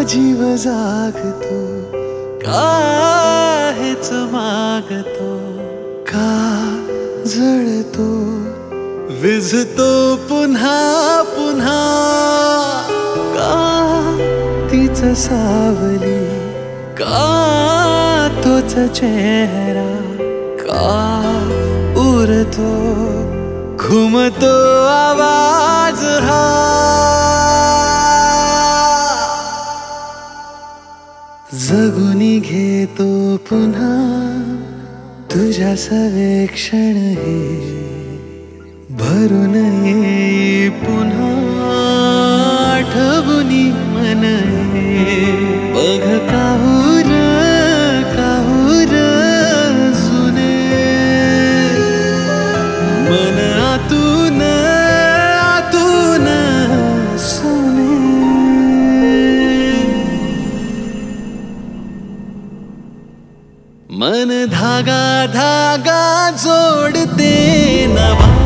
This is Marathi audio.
जीव जागतो, का हेच मागतो, का जळतो विझतो पुन्हा पुन्हा, का तीच सावली, का तोच चेहरा, का उरतो घुमतो आवाज हा. जगुनी घेतो पुन्हा तुझ्या सवेक्षण हे, भरून येई पुन्हा आठवुनी मन हे. बघ काहूर काहूर जुने, मन आतून आतून सोने. मन धागा धागा जोडते नवा,